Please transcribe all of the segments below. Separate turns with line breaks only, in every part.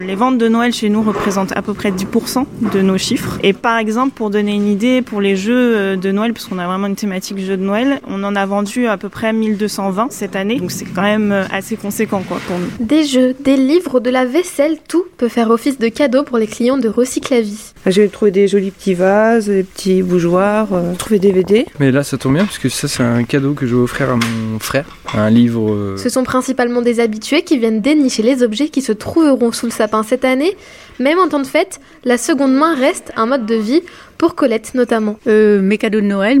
Les ventes de Noël chez nous représentent à peu près 10% de nos chiffres. Et par exemple, pour donner une idée, pour les jeux de Noël, parce qu'on a vraiment une thématique jeux de Noël, on en a vendu à peu près 1220 cette année. Donc c'est quand même assez conséquent pour nous.
Des jeux, des livres, de la vaisselle, tout peut faire office de cadeau pour les clients de Recyclavie.
J'ai trouvé des jolis petits vases, des petits bougeoirs, trouvé des DVD.
Mais là ça tombe bien parce que ça c'est un cadeau que je vais offrir à mon frère, un livre.
Ce sont principalement des habitués qui viennent dénicher les objets qui se trouveront sous le sapin cette année. Même en temps de fête, la seconde main reste un mode de vie pour Colette notamment.
Mes cadeaux de Noël,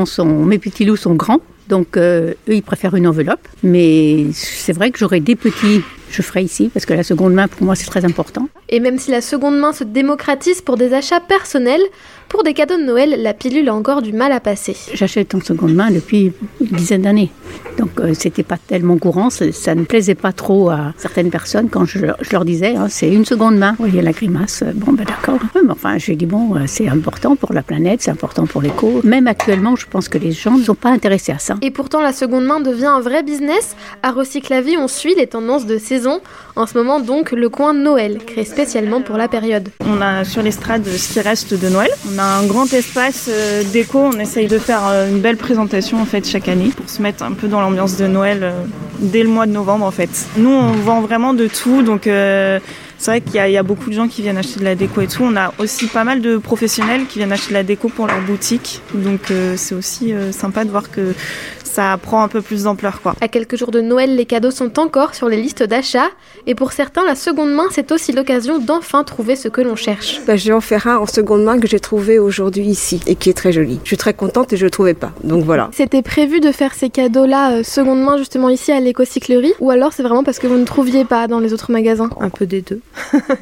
mes petits loups sont grands, donc eux ils préfèrent une enveloppe. Mais c'est vrai que j'aurai des petits, je ferai ici parce que la seconde main pour moi c'est très important.
Et même si la seconde main se démocratise pour des achats personnels, pour des cadeaux de Noël, la pilule a encore du mal à passer.
J'achète en seconde main depuis une dizaine d'années. Donc c'était pas tellement courant, ça ne plaisait pas trop à certaines personnes quand je leur disais c'est une seconde main. Vous voyez la grimace, d'accord. Mais enfin j'ai dit c'est important pour la planète, c'est important pour l'éco. Même actuellement je pense que les gens ne sont pas intéressés à ça.
Et pourtant la seconde main devient un vrai business. À Recyclavie on suit les tendances de saison. En ce moment donc le coin Noël, créé spécialement pour la période.
On a sur l'estrade ce qui reste de Noël. On a un grand espace déco, on essaye de faire une belle présentation en fait chaque année pour se mettre un peu dans l'ambiance de Noël dès le mois de novembre en fait. Nous on vend vraiment de tout donc c'est vrai qu'il y a beaucoup de gens qui viennent acheter de la déco et tout. On a aussi pas mal de professionnels qui viennent acheter de la déco pour leur boutique donc c'est aussi sympa de voir que ça prend un peu plus d'ampleur quoi.
À quelques jours de Noël, les cadeaux sont encore sur les listes d'achat et pour certains, la seconde main, c'est aussi l'occasion d'enfin trouver ce que l'on cherche.
Je vais en faire un en seconde main que j'ai trouvé aujourd'hui ici et qui est très joli. Je suis très contente et je le trouvais pas, donc voilà.
C'était prévu de faire ces cadeaux-là seconde main justement ici à l'éco-cyclerie ou alors c'est vraiment parce que vous ne trouviez pas dans les autres magasins?
Un peu des deux.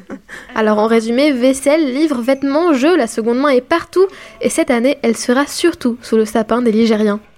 Alors en résumé, vaisselle, livres, vêtements, jeux, la seconde main est partout et cette année, elle sera surtout sous le sapin des Ligériens.